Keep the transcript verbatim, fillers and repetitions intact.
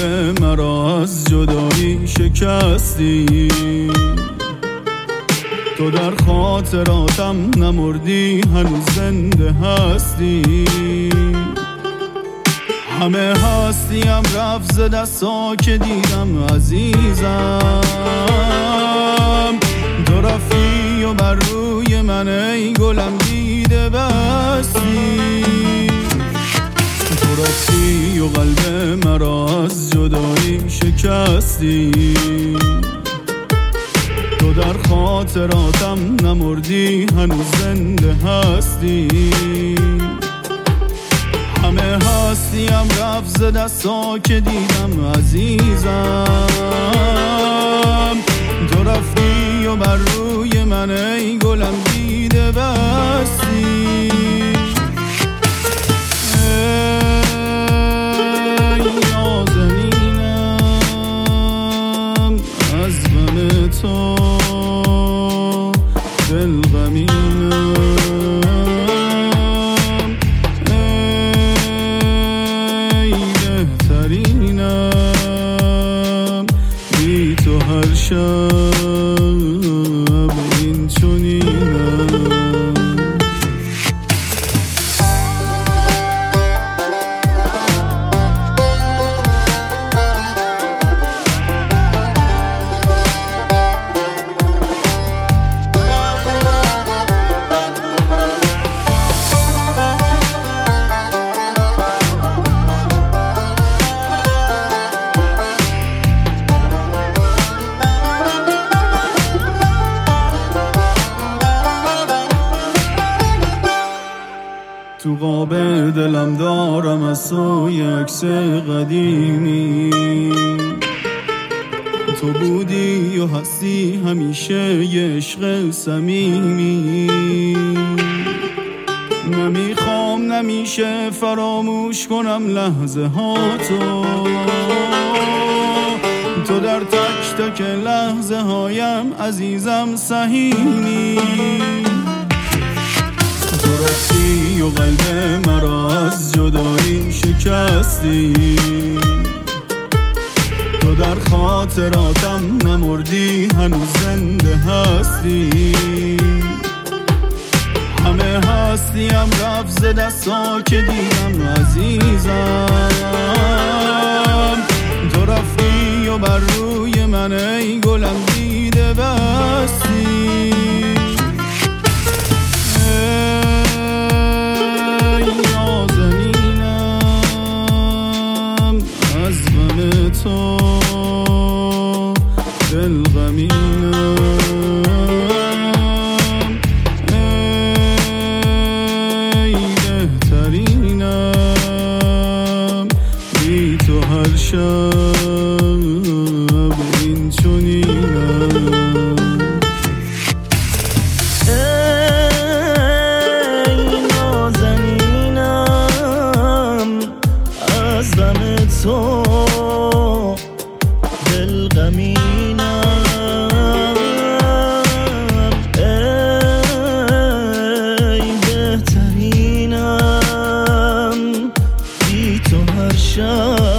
مرا از جدایی شکستی. تو در خاطراتم نمردی، هنوز زنده هستی. همه هستیم رفت ز دستا که دیدم عزیزم. تو رفتی و بر روی من ای گلم دیده بستی. تو رفتی و قلب مرا از جدایی شکستی. تو در خاطراتم نمردی، هنوز زنده هستی. همه هستیم رفت ز دستا که دیدم عزیزم. تو رفتی و بر روی من ای گلم دیده بستی. ای نازنینم از غم تو دل غمینم. ای بهترینم بی تو هر شب این چنینم. تو قاب دلم دارم از توی عکس قدیمی. تو بودی و هستی همیشه یه عشق صمیمی. نمیخوام نمیشه فراموش کنم لحظه ها تو. تو در تک تک لحظه هایم عزیزم سهیمی. تو رفتی و قلب مرا از جدایی شکستی. تو در خاطراتم نمردی، هنوز زنده هستی. همه هستیم رفت ز دستا که دیدم عزیزم. تو رفتی و بر روی من ای گلم دیده بستی. تو دل غمینم. ای بهترینم بی تو هر شب این چنینم. ای نازنینم از غم تو دل غمینم. ای بهترینم بی تو هر شب